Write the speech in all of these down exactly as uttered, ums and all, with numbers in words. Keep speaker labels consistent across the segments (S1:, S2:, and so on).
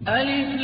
S1: ألف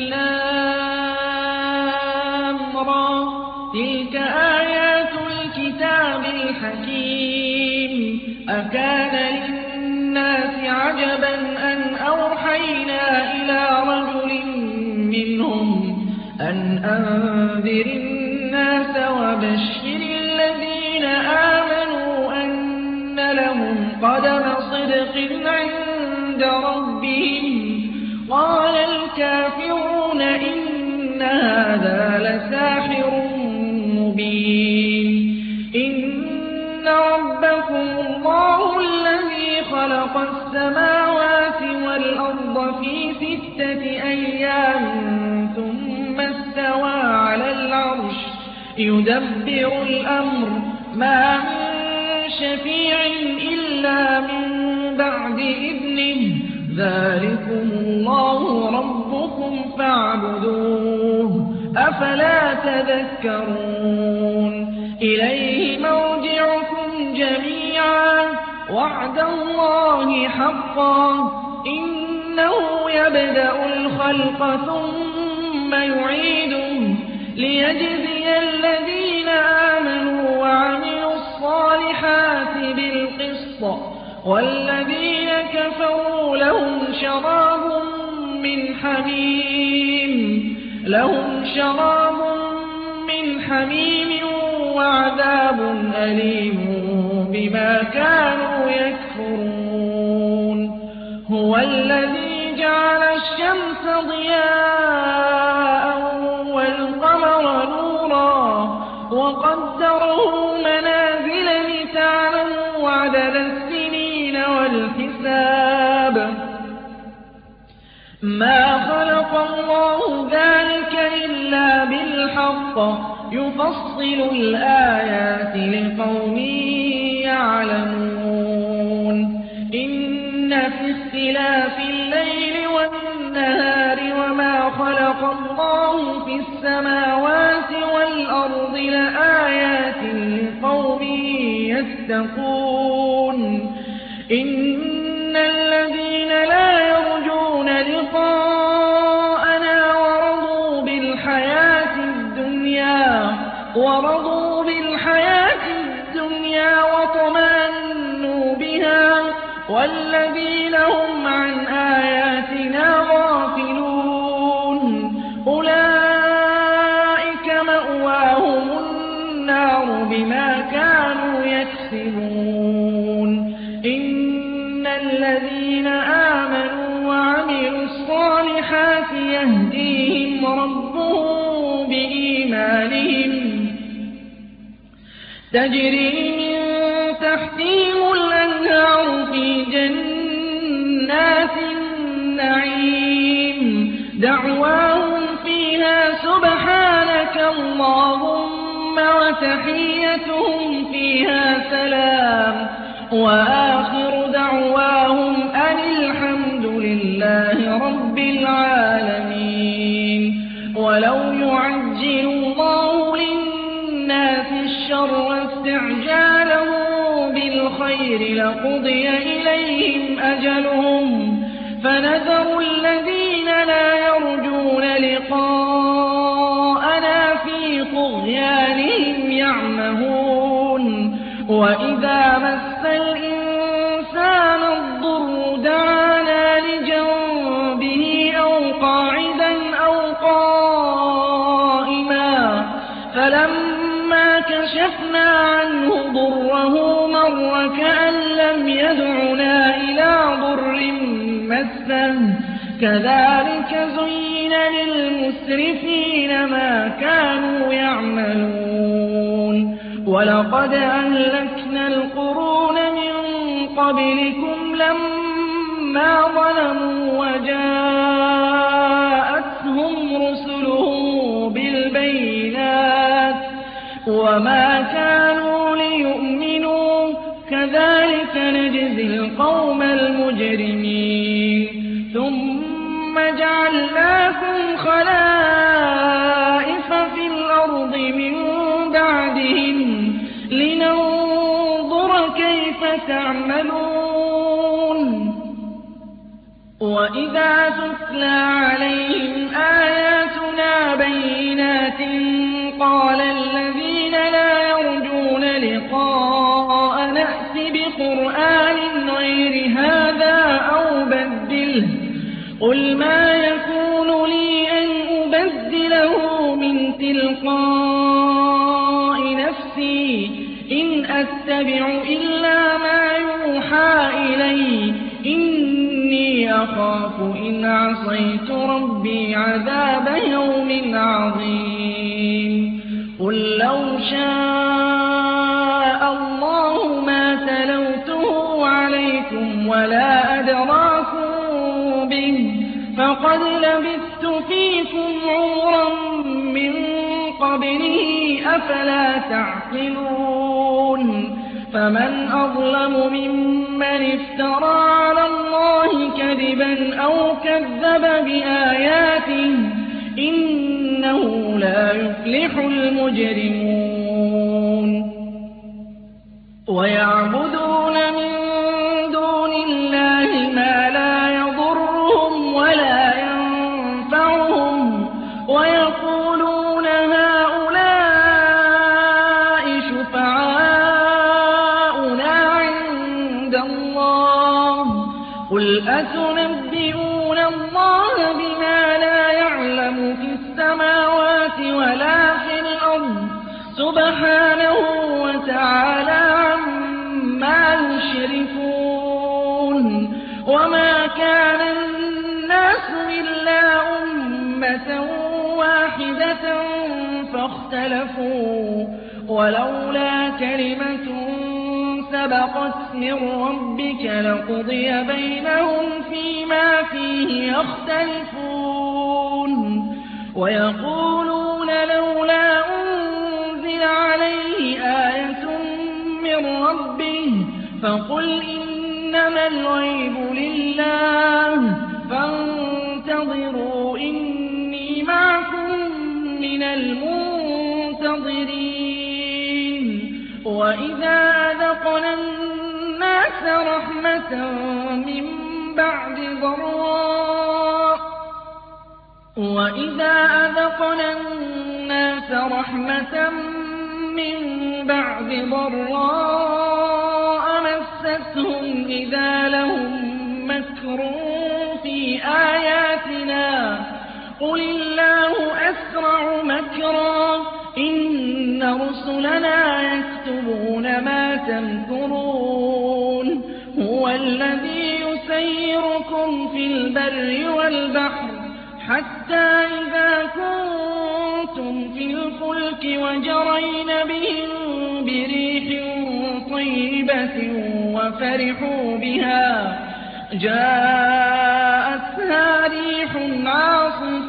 S1: لام را تلك آيات الكتاب الحكيم أكان للناس عجبا أن أوحينا إلى رجل منهم أن أنذر الناس وبشر الذين آمنوا أن لهم قدم صدق عند ربهم قال الكافرون إن هذا لساحر مبين إن ربكم الله الذي خلق السماوات والأرض في ستة أيام ثم استوى على العرش يدبر الأمر ما من شفيع إلا من بعد إذنه ذلكم الله ربكم فاعبدوه أفلا تذكرون إليه مرجعكم جميعا وعد الله حقا إنه يبدأ الخلق ثم يعيده ليجزي الذين آمنوا وعملوا الصالحات بالقسط والذين كفروا لهم شراب من حميم لهم شراب من حميم وعذاب أليم بما كانوا يكفرون هو الذي جعل الشمس ضياء والقمر نورا وقدره منازل لتعلموا عدد السنين والحساب ما خلق الله ذلك إلا بالحق يفصل الآيات لقوم يعلمون إن في اختلاف الليل والنهار وما خلق الله في السماوات والأرض لآيات لقوم يتقون إن الذين لا يرجون لقاءنا ورضوا بالحياة الدنيا ورضوا بالحياة الدنيا وطمأنوا بها والذين هم عن آياتنا غافلون أولئك مأواهم النار بما كانوا يكسبون إن الذين آمنوا وعملوا الصالحات يهديهم ربهم بإيمانهم تجري من تحتهم الأنهار في جنات النعيم دعواهم فيها سبحانك اللهم وتحيتهم فيها سلام وآخر دعواهم أن الحمد لله رب العالمين ولو يعجل الله للناس الشر استعجاله بالخير لقضي إليهم أجلهم فنذر الذين لا يرجون لقاءنا في طغيانهم يعمهون وإذا مس الإنسان الضر دعانا لجنبه أو قاعدا أو قائما فلما كشفنا عنه ضره مر كأن لم يدعنا إلى ضر مسه كذلك زين للمسرفين ما كانوا يعملون ولقد أهلكنا القرون من قبلكم لما ظلموا وجاءتهم رسلهم بالبينات وما كانوا ليؤمنوا كذلك نجزي القوم المجرمين ثم جعلناكم خلائف في الأرض من بعدهم لننظر كيف تعملون وإذا تتلى عليهم مَا يَكُونُ لِي أَنْ أُبَدِّلَهُ مِنْ تِلْقَاءِ نَفْسِي إِنْ أَتَّبِعُ إِلَّا مَا يُوحَىٰ إِلَيَّ إِنِّي أَخَافُ إِنْ عَصَيْتُ رَبِّي عَذَابَ يَوْمٍ عَظِيمٍ قُل لَّوْ شَاءَ اللَّهُ مَا تَلَوْتُهُ عَلَيْكُمْ وَلَا أَدْرَاكُم بِهِ فَقَدْ لَبِثْتُ فِيكُمْ عُمُرًا مِّن قَبْلِهِ ۚ أَفَلَا تَعْقِلُونَ فَمَنْ أَظْلَمُ مِمَّنِ افْتَرَىٰ عَلَى اللَّهِ كَذِبًا أَوْ كَذَّبَ بِآيَاتِهِ ۚ إِنَّهُ لَا يُفْلِحُ الْمُجْرِمُونَ وَيَعْبُدُونَ مِن دُونِ اللَّهِ مَا لَا يَضُرُّهُمْ وَلَا يَنفَعُهُمْ وَيَقُولُونَ هَٰؤُلَاءِ شُفَعَاؤُنَا عِندَ اللَّهِ ۚ قُلْ أَتُنَبِّئُونَ اللَّهَ بِمَا لَا يَعْلَمُ فِي السَّمَاوَاتِ وَلَا فِي الْأَرْضِ ۚ سُبْحَانَهُ وَتَعَالَىٰ عَمَّا يُشْرِكُونَ وَمَا كَانَ النَّاسُ إِلَّا أُمَّةً وَاحِدَةً فَاخْتَلَفُوا ۚ وَلَوْلَا كَلِمَةٌ سَبَقَتْ مِن رَّبِّكَ لَقُضِيَ بَيْنَهُمْ فِيمَا فِيهِ يَخْتَلِفُونَ وَيَقُولُونَ لَوْلَا أُنزِلَ عَلَيْهِ آيَةٌ مِّن رَّبِّهِ ۖ فَقُلْ إِنَّمَا الْغَيْبُ لِلَّهِ فَانتَظِرُوا إِنِّي مَعَكُم مِّنَ الْمُنتَظِرِينَ وَإِذَا أَذَقْنَا النَّاسَ رَحْمَةً مِّن بَعْدِ ضَرَّاءٍ وَإِذَا أَذَقْنَا النَّاسَ رَحْمَةً مِّن بَعْدِ ضَرَّاءَ مَسَّتْهُمْ إِذَا لَهُم مَّكْرٌ فِي آيَاتِنَا ۚ قُلِ اللَّهُ أَسْرَعُ مَكْرًا ۚ إِنَّ رُسُلَنَا يَكْتُبُونَ مَا تَمْكُرُونَ هُوَ الَّذِي يُسَيِّرُكُمْ فِي الْبَرِّ وَالْبَحْرِ حَتَّىٰ إِذَا كُنتُمْ فِي الْفُلْكِ وَجَرَيْنَ بِهِم بِرِيحٍ طَيِّبَةٍ وَفَرِحُوا بِهَا جَاءَتْهَا رِيحٌ عَاصِفٌ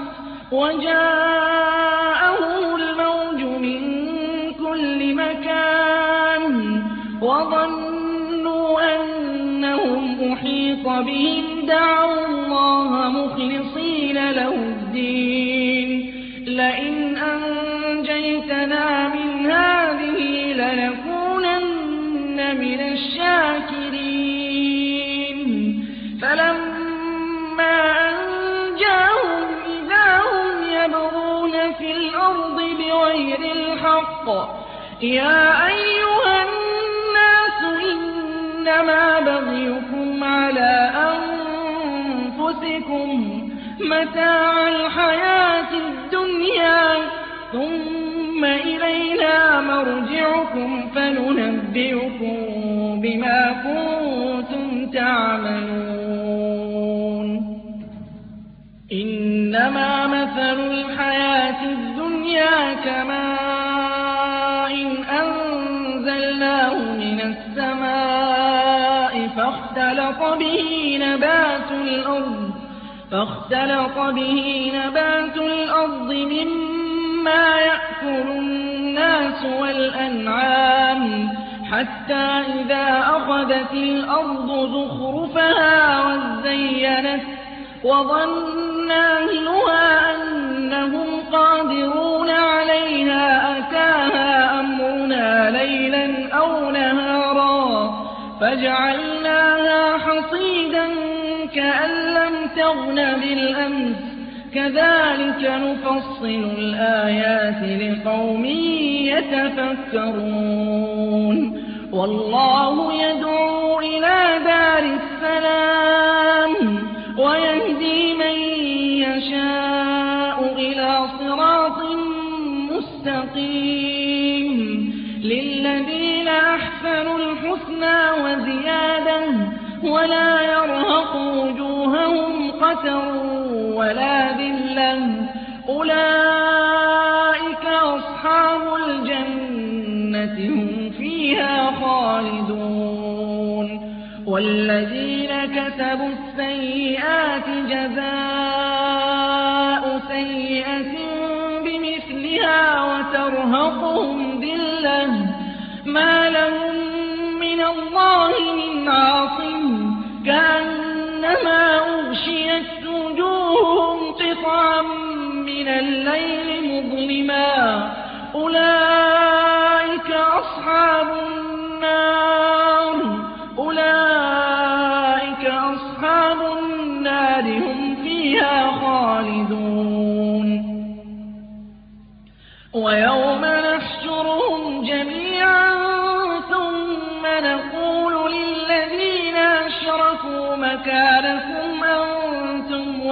S1: وَجَاءَهُمُ الْمَوْجُ مِن كُلِّ مَكَانٍ وَظَنُّوا أَنَّهُمْ أُحِيطَ بِهِمْ دَعَوُا اللَّهَ مُخْلِصِينَ لَهُ الدِّينَ لَئِنْ أَنجَيْتَنَا مِنْ هَٰذِهِ لَنَكُونَنَّ مِنَ الشَّاكِرِينَ فَلَمَّا أَنجَاهُمْ إِذَا هُمْ يَبْغُونَ فِي الْأَرْضِ بِغَيْرِ الْحَقِّ ۗ يَا أَيُّهَا النَّاسُ إِنَّمَا بَغْيُكُمْ عَلَىٰ أَنفُسِكُم ۖ مَّتَاعَ الْحَيَاةِ الدُّنْيَا ۖ ثُمَّ إِلَيْنَا مَرْجِعُكُمْ فَنُنَبِّئُكُم بِمَا كُنتُمْ تَعْمَلُونَ إِنَّمَا مَثَلُ الْحَيَاةِ الدُّنْيَا كَمَاءٍ أَنزَلْنَاهُ مِنَ السَّمَاءِ فَاخْتَلَطَ بِهِ نَبَاتُ الْأَرْضِ فاختلط به نبات الأرض مما يأكل الناس والأنعام حتى إذا أخذت الأرض زخرفها وزينت وظن أهلها أنهم قادرون عليها أتاها أمرنا ليلا أو نهارا فجعلناها حصيدا كأن لم تغن بالأمس كذلك نفصل الآيات لقوم يتفكرون والله يدعو إلى دار السلام ويهدي من مَغْفِرَةً وَلَا ذِلَّةً أُولَٰئِكَ أَصْحَابُ الْجَنَّةِ هُمْ فِيهَا خَالِدُونَ وَالَّذِينَ كَسَبُوا السَّيِّئَاتِ جَزَاءُ سَيِّئَةٍ بِمِثْلِهَا وَتَرْهَقُهُمْ ذِلَّةٌ مَّا لَهُم مِّنَ اللَّهِ مِنْ عَاصِمٍ كَأَنَّمَا أُغْشِيَتْ وُجُوهُهُمْ قِطَعًا مِّنَ اللَّيْلِ مُظْلِمًا أُولَٰئِكَ أَصْحَابُ النَّارِ أُولَٰئِكَ أَصْحَابُ النَّارِ هُمْ فِيهَا خَالِدُونَ وَيَوْمَ نَحْشُرُهُمْ جَمِيعًا ثُمَّ نَقُولُ لِلَّذِينَ أَشْرَكُوا مَكَانَكُمْ أَنتُمْ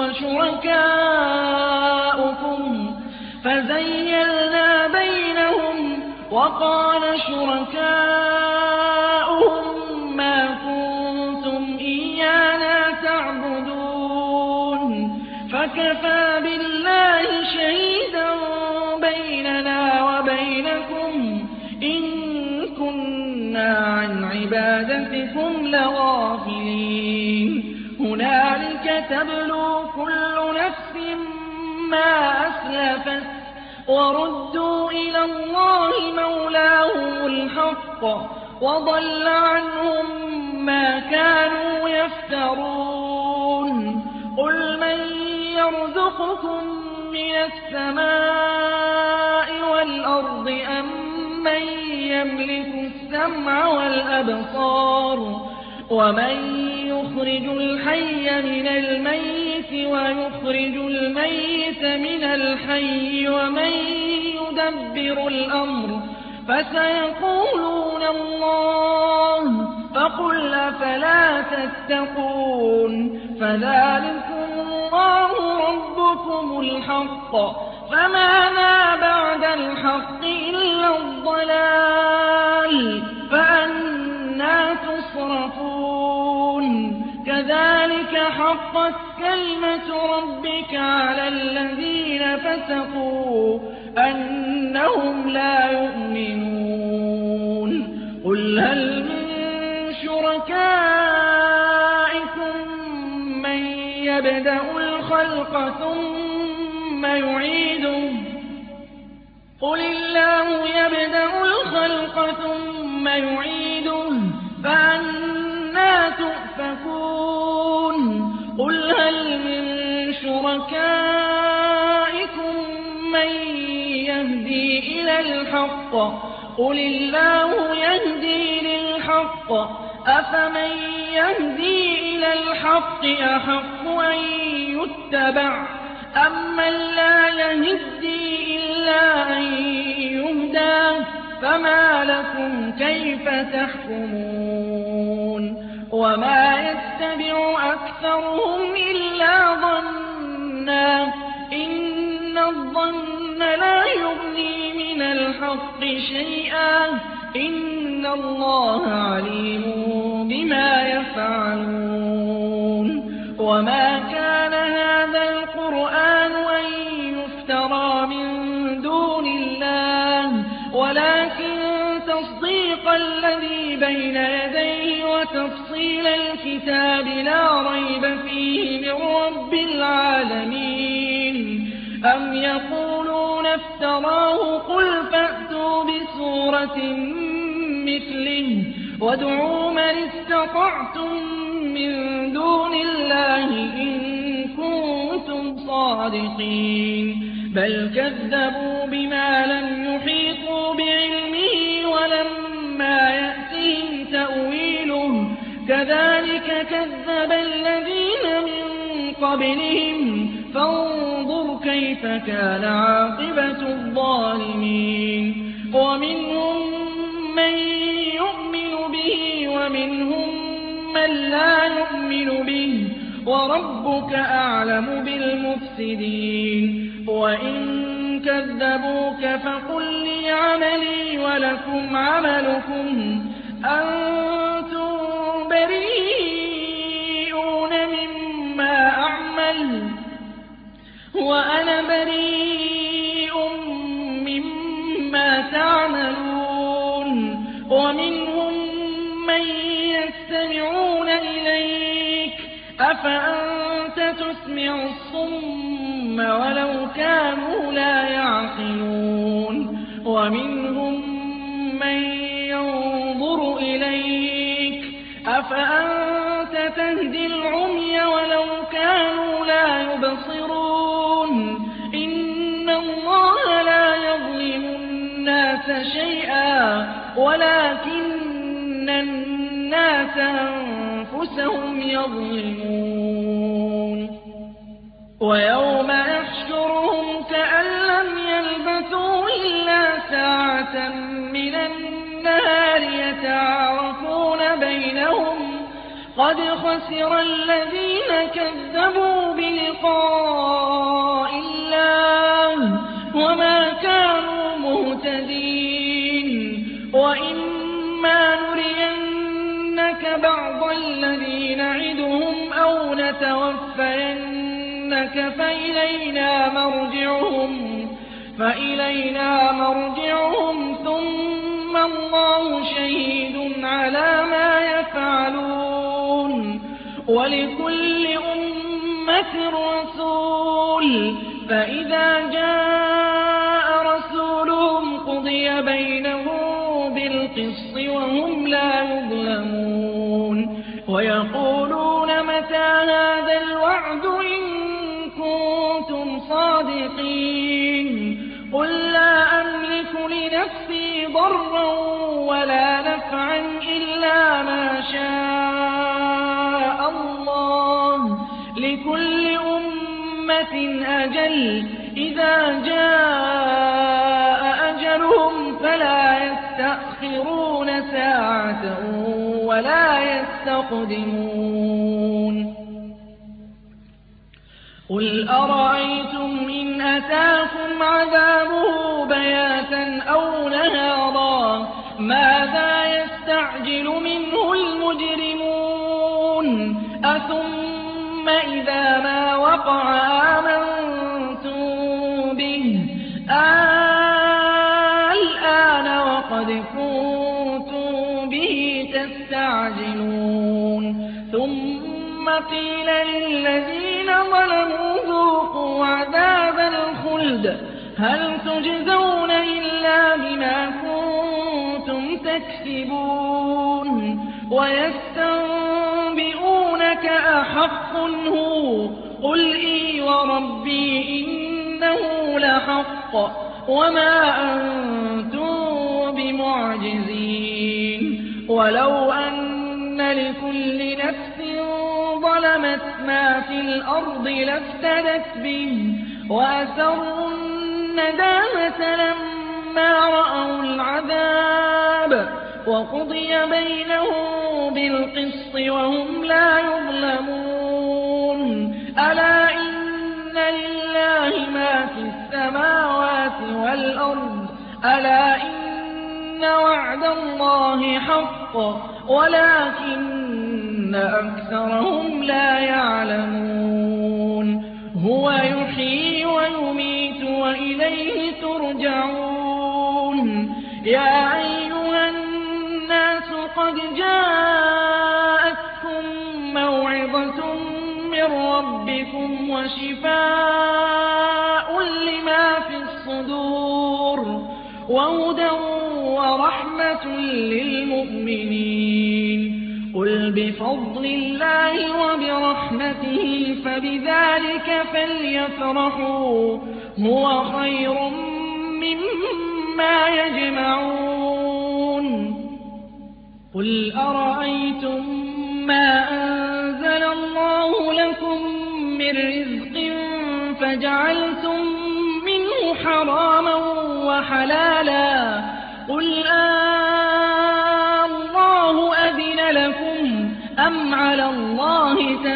S1: وَشُرَكَاؤُكُمْ فَزَيَّلْنَا بَيْنَهُمْ وَقَالَ شُرَكَاؤُهُم مَّا كُنتُمْ إِيَّانَا تَعْبُدُونَ فَكَفَىٰ بِاللَّهِ شَهِيدًا بَيْنَنَا وَبَيْنَكُمْ إِن كُنَّا عَنْ عِبَادَتِكُمْ لَغَافِلِينَ هُنَالِكَ تَبْلُو كُلُّ نَفْسٍ مَّا أَسْلَفَتْ وَرُدُّوا إِلَى اللَّهِ مَوْلَاهُمُ الْحَقِّ وَضَلَّ عَنْهُم مَّا كَانُوا يَفْتَرُونَ قُلْ مَن يَرْزُقُكُم مِّنَ السَّمَاءِ وَالْأَرْضِ أَمَّن يَمْلِكُ السَّمْعَ وَالْأَبْصَارَ وَمَن يُخْرِجُ الْحَيَّ مِنَ الْمَيِّتِ وَيُخْرِجُ الْمَيِّتَ مِنَ الْحَيِّ وَمَن يُدَبِّرُ الْأَمْرَ فَسَيَقُولُونَ اللَّهُ فَقُلْ أَفَلَا تَتَّقُونَ فَذَٰلِكُمُ اللَّهُ رَبُّكُمُ الْحَقُّ فَمَاذَا بَعْدَ الْحَقِّ إِلَّا الضَّلَالُ فَأَنَّىٰ تُصْرَفُونَ كَذَٰلِكَ حَقَّتْ كَلِمَةُ رَبِّكَ عَلَى الَّذِينَ فَسَقُوا أَنَّهُمْ لَا يُؤْمِنُونَ قُلْ هَلْ مِن شُرَكَائِكُم مَّن يَبْدَأُ الْخَلْقَ ثُمَّ يُعِيدُهُ قُلِ اللَّهُ يَبْدَأُ الْخَلْقَ ثُمَّ يُعِيدُهُ فَأَنَّىٰ تُؤْفَكُونَ قُلْ هَلْ مِن شُرَكَائِكُم مَّن يَهْدِي إِلَى الْحَقِّ قُلِ اللَّهُ يَهْدِي لِلْحَقِّ أَفَمَن يَهْدِي إِلَى الْحَقِّ أَحَقُّ أَن يُتَّبَعَ أَمَّن لَّا يَهِدِّي إِلَّا أَن يُهْدَىٰ فَمَا لَكُمْ كَيْفَ تَحْكُمُونَ وَمَا يَتَّبِعُ أَكْثَرُهُمْ إِلَّا ظَنًّا إِنَّ الظَّنَّ لَا يُغْنِي مِنَ الْحَقِّ شَيْئًا إِنَّ اللَّهَ عَلِيمٌ بِمَا يَفْعَلُونَ وَمَا كَانَ هَٰذَا الْقُرْآنُ أَن يُفْتَرَىٰ مِن دُونِ اللَّهِ وَلَٰكِن تَصْدِيقَ الَّذِي بَيْنَ يَدَيْهِ وَتَفْصِيلَ الْكِتَابِ لَا رَيْبَ فِيهِ مِن رَّبِّ الْعَالَمِينَ أَمْ يَقُولُونَ افْتَرَاهُ قُلْ فَأْتُوا بِسُورَةٍ مِّثْلِهِ وَادْعُوا مَنِ اسْتَطَعْتُم مِّن دُونِ اللَّهِ إِن كُنتُمْ صَادِقِينَ بَلْ كَذَّبُوا بِمَا لَمْ يُحِيطُوا بِعِلْمِهِ وَلَمَّا يَأْتِهِمْ تَأْوِيلُهُ كَذَٰلِكَ كَذَّبَ الَّذِينَ مِن قَبْلِهِمْ فَانظُرْ كَيْفَ كَانَ عَاقِبَةُ الظَّالِمِينَ وَمِنْهُم مَّن يُؤْمِنُ بِهِ وَمِنْهُم مَّن لَّا يُؤْمِنُ بِهِ وَرَبُّكَ أَعْلَمُ بِالْمُفْسِدِينَ وَإِن كَذَّبُوكَ فَقُل لِّي عَمَلِي وَلَكُمْ عَمَلُكُمْ أَنتُم بَرِيئُونَ مِمَّا أَعْمَلُ وأنا بريء مما تعملون ومنهم من يستمعون إليك أفأنت تسمع الصم ولو كانوا لا يعقلون ومنهم من ينظر إليك أفأنت تهدي العمي ولو كانوا لا يبصرون إن الله لا يظلم الناس شيئا ولكن الناس أنفسهم يظلمون ويوم يحشرهم كأن لم يلبثوا إلا ساعة من النهار يتعارفون بينهم قد خسر الذين كذبوا بلقاء الله وما كانوا مهتدين وإما نرينك بعض الذي نعدهم أو نتوفينك فإلينا مرجعهم فإلينا مرجعهم ثم الله شهيد على ما يفعلون ولكل أمة رسول فإذا جاء رسولهم قضي بينهم بالقسط وهم لا يظلمون ويقولون متى هذا الوعد إن كنتم صادقين قل لا أملك لنفسي ضرا ولا نفعا إلا ما شاء الله لكل أمة أجل إذا جاء أجلهم فلا يستأخرون ساعة ولا يستقدمون قل أرأيتم إن أتاكم عذابه بياتا أو نهارا ماذا يستعجل منه المجرمون أثم إذا ما وقع آمنتم به الآن وقد كنتم به تستعجلون ثم قيل للذين ظلموا ذوقوا عذاب الخلد هل تجزون إلا بما كنتم تكسبون ويستنبئونك أحق هو قل إي وربي إنه لحق وما أنتم بمعجزين ولو أن لكل نفس ظلمت ما في الأرض لافتدت به وأسروا الندامة لما رأوا العذاب وقضي بينهم بالقسط وهم لا يظلمون ألا إن لله ما في السماوات والأرض ألا إن وعد الله حق ولكن أكثرهم لا يعلمون هو يحيي ويميت وإليه ترجعون يا أيها الناس قد جاءتكم موعظة من ربكم وشفاء لما في الصدور وهدى ورحمة للمؤمنين قل بفضل الله وبرحمته فبذلك فليفرحوا هو خير مما يجمعون قل أرأيتم ما أنزل الله لكم من رزق فجعلتم منه حراما وحلالا قل آه الله أذن لكم أم على الله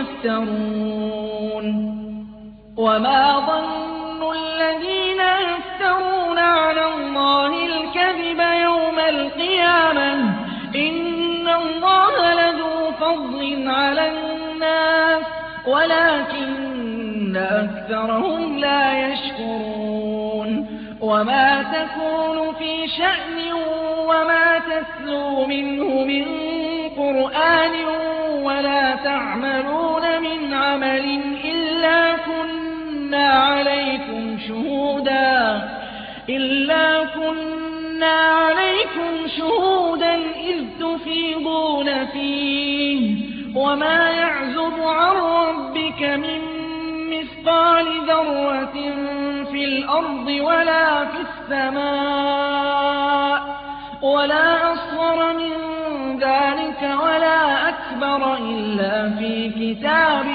S1: تفترون وما ظن الذين يفترون على الله الكذب يوم القيامة إن الله لذو فضل على الناس ولكن وَلَكِنَّ أَكْثَرَهُمْ لَا يَشْكُرُونَ وَمَا تَكُونُ فِي شَأْنٍ وَمَا تَتْلُو مِنْهُ مِنْ قُرْآنٍ وَلَا تَعْمَلُونَ مِنْ عَمَلٍ إِلَّا كُنَّا عَلَيْكُمْ شُهُودًا إِلَّا كُنَّا عَلَيْكُمْ شُهُودًا إِذْ تُفِيضُونَ فِيهِ وَمَا يَعْزُبُ عَن رَّبِّكَ مِن مِّثْقَالِ ذَرَّةٍ فِي الْأَرْضِ وَلَا فِي السَّمَاءِ وَلَا أَصْغَرَ مِن ذَٰلِكَ وَلَا أَكْبَرَ إِلَّا فِي كِتَابٍ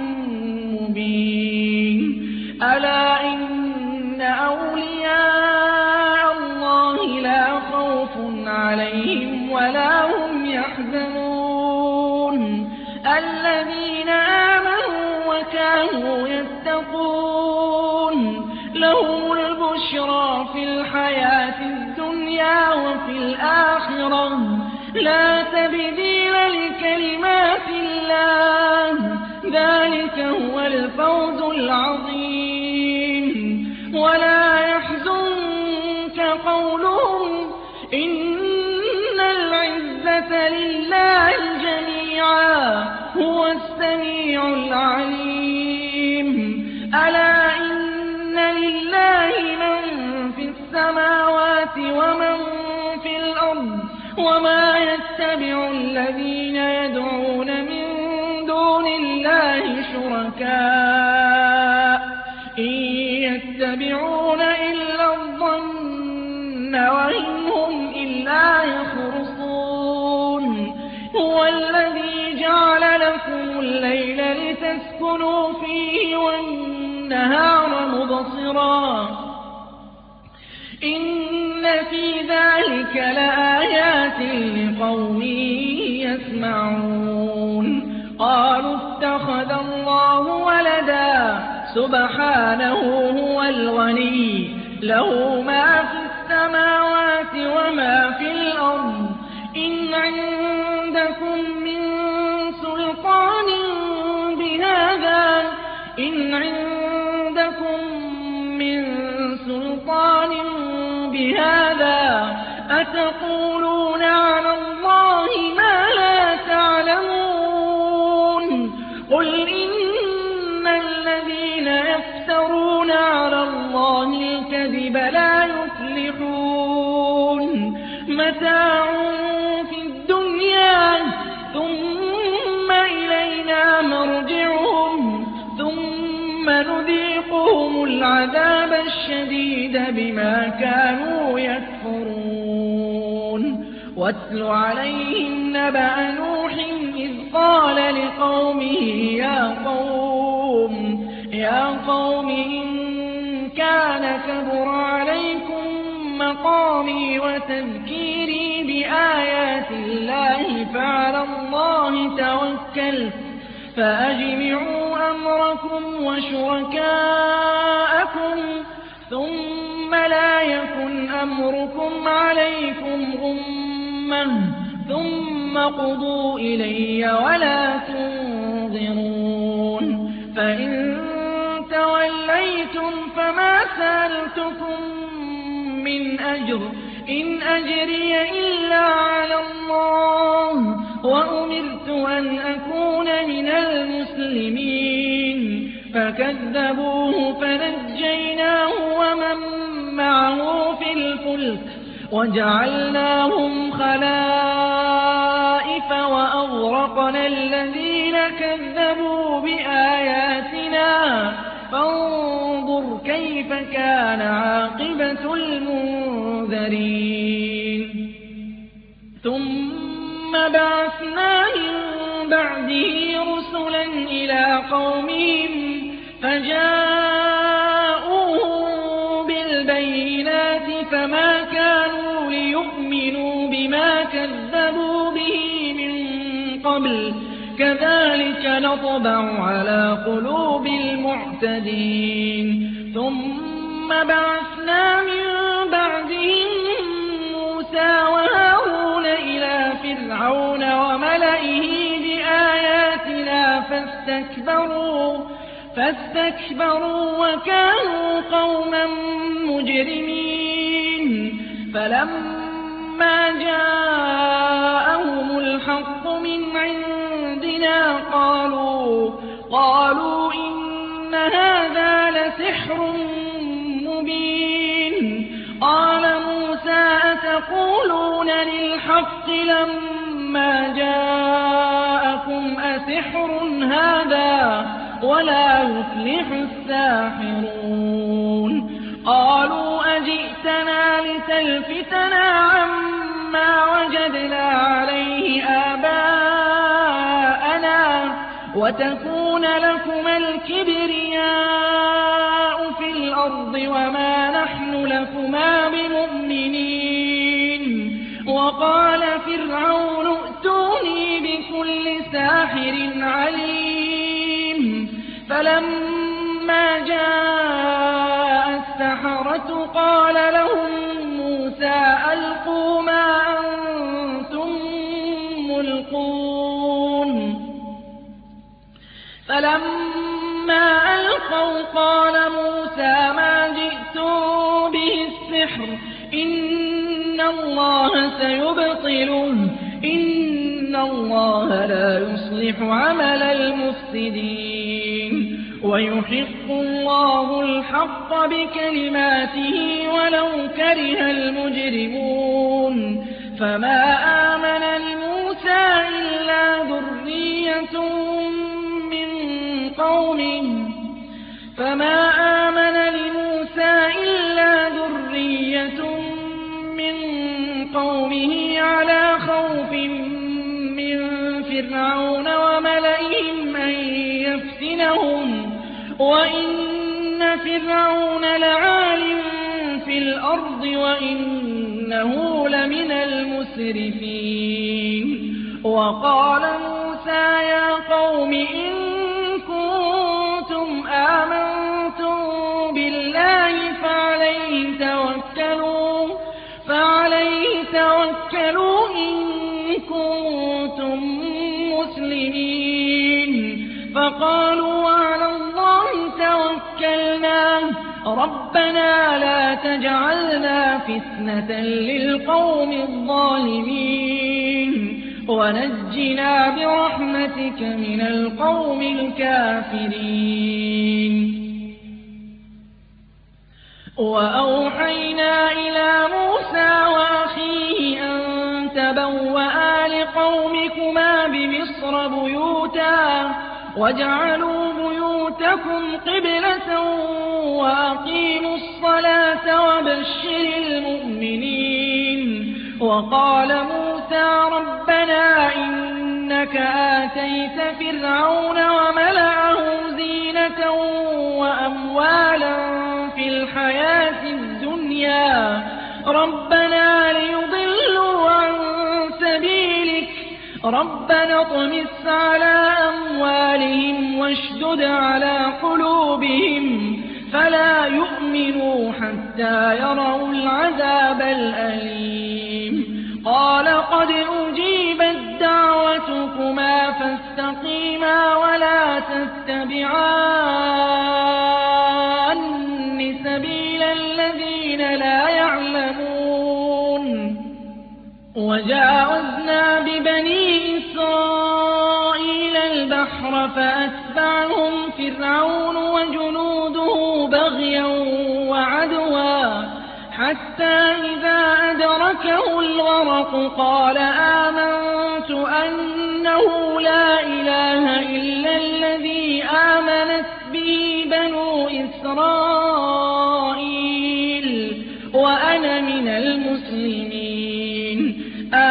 S1: مُّبِينٍ أَلَا إِنَّ أَوْلِيَاءَ اللَّهِ لَا خَوْفٌ عَلَيْهِمْ وَلَا هُمْ يَحْزَنُونَ الَّذِينَ آمَنُوا وَكَانُوا يَتَّقُونَ لَهُمُ الْبُشْرَىٰ فِي الْحَيَاةِ الدُّنْيَا وَفِي الْآخِرَةِ ۖ لَا تَبْدِيلَ لِكَلِمَاتِ اللَّهِ ۚ ذَٰلِكَ هُوَ الْفَوْزُ الْعَظِيمُ وَلَا يَحْزُنكَ قَوْلُهُمْ إِنَّ الْعِزَّةَ لِلَّهِ جَمِيعًا ۚ هُوَ السَّمِيعُ الْعَلِيمُ أَلَا إِنَّ لِلَّهِ مَن فِي السَّمَاوَاتِ وَمَن فِي الْأَرْضِ ۗ وَمَا يَتَّبِعُ الَّذِينَ يَدْعُونَ مِن دُونِ اللَّهِ شُرَكَاءَ إِن يَتَّبِعُونَ إِلَّا الظَّنَّ وَإِنْ هُمْ إِلَّا يَخْرُصُونَ هُوَ الَّذِي جَعَلَ لَكُمُ اللَّيْلَ لِتَسْكُنُوا فِيهِ وَالنَّهَارَ مُبْصِرًا ۚ إِنَّ فِي ذَٰلِكَ لَآيَاتٍ لِّقَوْمٍ يَسْمَعُونَ قَالُوا اتَّخَذَ اللَّهُ وَلَدًا سُبْحَانَهُ هُوَ الْغَنِيُّ لَهُ مَا فِي السَّمَاوَاتِ وَمَا فِي الْأَرْضِ ۚ إِنْ عِندَكُم مِّن سُلْطَانٍ بِهَٰذَا إِنْ عِندَكُم مِّن سُلْطَانٍ بِهَٰذَا أَتَقُولُونَ عَلَى اللَّهِ مَا لَا تَعْلَمُونَ قُلْ إِنَّ الَّذِينَ يَفْتَرُونَ عَلَى اللَّهِ الْكَذِبَ لَا يُفْلِحُونَ مَتَاعٌ فِي الدُّنْيَا ثُمَّ إِلَيْنَا مَرْجِعُهُمْ ثُمَّ نُذِيقُهُمُ الْعَذَابَ الشَّدِيدَ بِمَا كَانُوا يَكْفُرُونَ وَاتْلُ عَلَيْهِمْ نَبَأَ نُوحٍ إِذْ قَالَ لِقَوْمِهِ يَا قَوْمِ يَا قَوْمِ إِن كَانَ كَبُرَ عَلَيْكُم مَّقَامِي وَتَذْكِيرِي بِآيَاتِ اللَّهِ فَعَلَى اللَّهِ تَوَكَّلْتُ فَأَجْمِعُوا أَمْرَكُمْ وَشُرَكَاءَكُمْ ثُمَّ لَا يَكُنْ أَمْرُكُمْ عَلَيْكُمْ غُمَّةً ثُمَّ اقْضُوا إِلَيَّ وَلَا تُنظِرُونِ فَإِن تَوَلَّيْتُمْ فَمَا سَأَلْتُكُم مِّنْ أَجْرٍ ۖ إِنْ أَجْرِيَ إِلَّا عَلَى اللَّهِ ۖ وَأُمِرْتُ أَنْ أَكُونَ مِنَ الْمُسْلِمِينَ فَكَذَّبُوهُ فَنَجَّيْنَاهُ وَمَن مَّعَهُ فِي الْفُلْكِ وَجَعَلْنَاهُمْ خَلَائِفَ وَأَغْرَقْنَا الَّذِينَ كَذَّبُوا بِآيَاتِنَا فَانظُرْ كَيْفَ كَانَ عَاقِبَةُ الْمُنذَرِينَ ثُمَّ بَعَثْنَا مِن بَعْدِهِ رُسُلًا إِلَىٰ قَوْمِهِمْ فَجَاءُوهُم بِالْبَيِّنَاتِ فَمَا كَانُوا لِيُؤْمِنُوا بِمَا كَذَّبُوا بِهِ مِن قَبْلُ ۚ كَذَٰلِكَ نَطْبَعُ عَلَىٰ قُلُوبِ الْمُعْتَدِينَ ثُمَّ بَعَثْنَا مِن بَعْدِهِم مُّوسَىٰ وَهَارُونَ إِلَىٰ فِرْعَوْنَ وَمَلَئِهِ بِآيَاتِنَا فَاسْتَكْبَرُوا فاستكبروا وكانوا قوما مجرمين فلما جاءهم الحق من عندنا قالوا قالوا إن هذا لسحر مبين قال موسى أتقولون للحق لما جاءكم أسحر هذا ولا يفلح الساحرون قالوا أجئتنا لتلفتنا عما وجدنا عليه آباءنا وتكون لكما الكبرياء في الأرض وما نحن لكما بمؤمنين وقال فرعون ائتوني بكل ساحر عليم فلما جاء السحرة قال لهم موسى ألقوا ما أنتم ملقون فلما ألقوا قال موسى ما جئتم به السحر إن الله سيبطله إن الله لا يصلح عمل المفسدين ويحق الله الحق بكلماته ولو كره المجرمون فما آمن لموسى إلا ذرية من قومه فما آمن لموسى إلا ذرية من قومه على خوف من فرعون وملئهم أن يفتنهم وإن فرعون لعال في الأرض وإنه لمن المسرفين وقال موسى يا قوم إن كنتم آمنتم بالله فعليه توكلوا فعليه توكلوا إن كنتم مسلمين فقالوا على الله توكلنا ربنا لا تجعلنا فتنة للقوم الظالمين ونجنا برحمتك من القوم الكافرين وأوحينا إلى موسى وأخيه أن تبوأ لقومكما بمصر بيوتا واجعلوا بيوتكم قبلة وأقيموا الصلاة وبشر المؤمنين وقال موسى ربنا إنك آتيت فرعون وملأه زينة وأموالا في الحياة الدنيا ربنا ليضلوا عن سبيلك ربنا اطمس على أموالهم واشدد على قلوبهم فلا يؤمنوا حتى يروا العذاب الأليم قال قد أجيبت دعوتكما فاستقيما ولا تتبعان سبيل الذين لا يعلمون وجاوزنا ببني إسرائيل البحر فأتبعهم فرعون وجنوده بغيا وعدوا حتى إذا أدركه الغرق قال آمنت أنه لا إله إلا الذي آمنت به بنو إسرائيل وأنا من المسلمين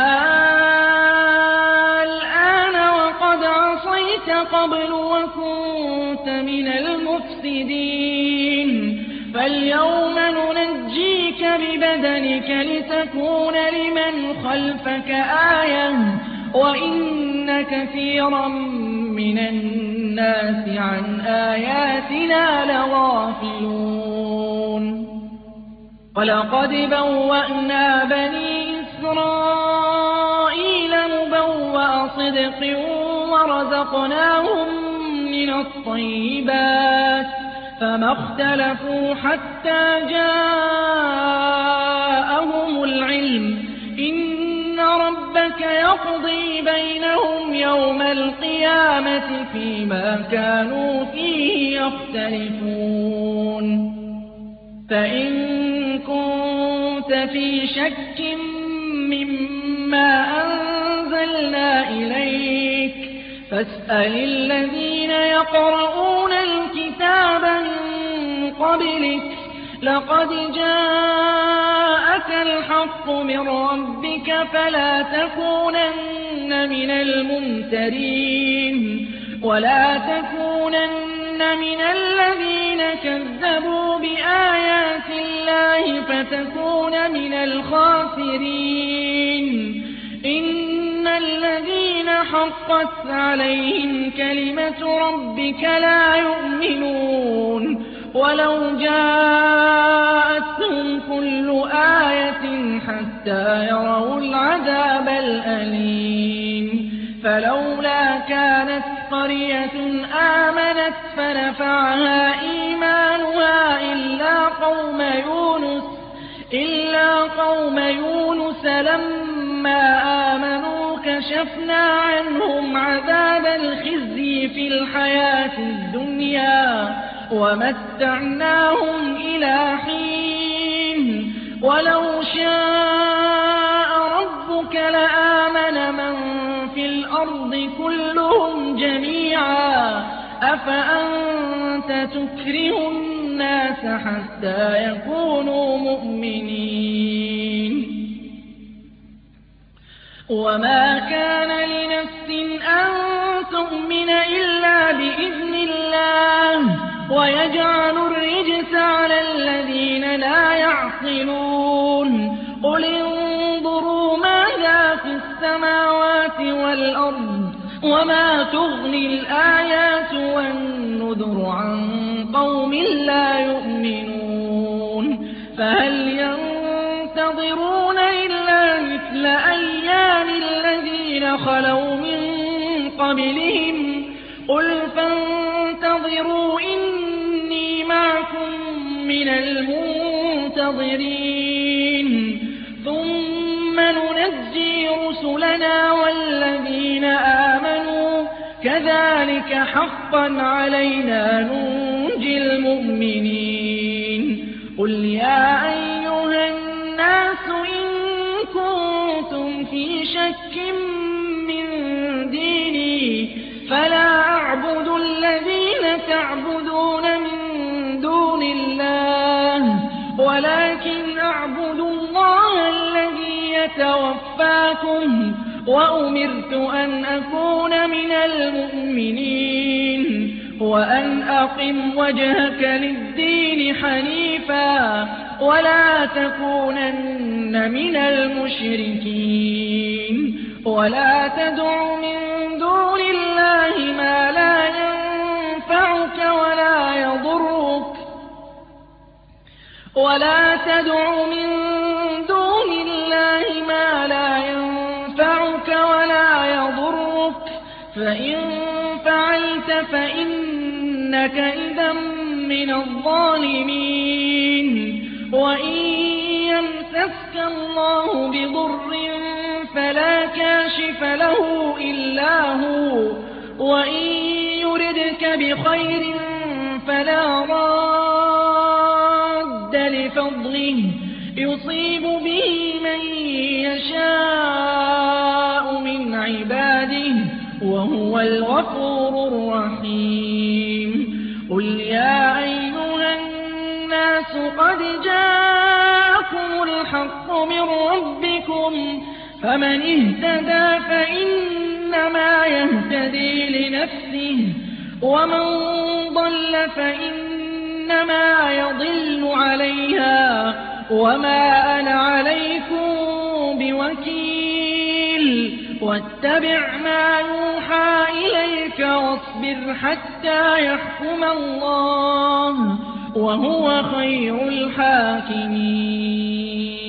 S1: الآن وقد عصيت قبل وكنت من المفسدين فاليوم ننجيك ببدنك لتكون لمن خلفك آية وإن كثيرا من الناس عن آياتنا لغافلون ولقد بوأنا بني إسرائيل مبوأ صدق ورزقناهم من الطيبات فما اختلفوا حتى جاءهم العلم إن ربك يقضي بينهم يوم القيامة فيما كانوا فيه يختلفون فإن كنت في شك مما أنزلنا إليك فاسأل الذين يقرؤون الكتاب من قبلك لقد جاءك الحق من ربك فلا تكونن من الممترين ولا تكونن من الذين كذبوا بآيات الله فتكون من الخاسرين إن الذين حقت عليهم كلمة ربك لا يؤمنون ولو جاءتهم كل آية حتى يروا العذاب الأليم فلولا كانت قرية آمنت فنفعها إيمانها إلا قوم يونس إلا قوم يونس لما آمنوا كشفنا عنهم عذاب الخزي في الحياة الدنيا ومتعناهم إلى حين ولو شاء ربك لآمن من في الأرض كلهم جميعا أفأنت تكره الناس حتى يكونوا مؤمنين وما كان لنفس أن تؤمن إلا بإذن الله ويجعل الرجس على الذين لا يعقلون قل انظروا ماذا في السماوات والأرض وما تغني الآيات والنذر عن قوم لا يؤمنون فهل ينتظرون إلا مثل أيام الذين خلوا من قبلهم قل فانتظروا إني معكم من المنتظرين ثم ننجي رسلنا والذين آمنوا كذلك حقا علينا ننجي المؤمنين قل يا أيها الناس إن كنتم في شك من ديني فلا أعبد الذين تعبدون من دون الله ولكن أعبد الله الذي يتوفاكم وأمرت أن أكون من المؤمنين وأن أقم وجهك للدين حنيفا ولا تكونن من المشركين ولا تدع من دون الله ما لا ينفعك ولا يضرك ولا تدع من دون الله ما لا ينفعك ولا يضرك فإن فعلت فإنك إذا من الظالمين وإن يمسسك الله بضر فلا كاشف له إلا هو وإن يردك بخير فلا راد لفضله يصيب به من يشاء من عباده وهو الغفور الرحيم قل يا أيها الناس قد جاءكم الحق من ربكم فمن اهتدى فإنما يهتدي لنفسه ومن ضل فإنما يضل عليها وما أنا عليكم بوكيل واتبع ما يوحى إليك واصبر حتى يحكم الله وهو خير الحاكمين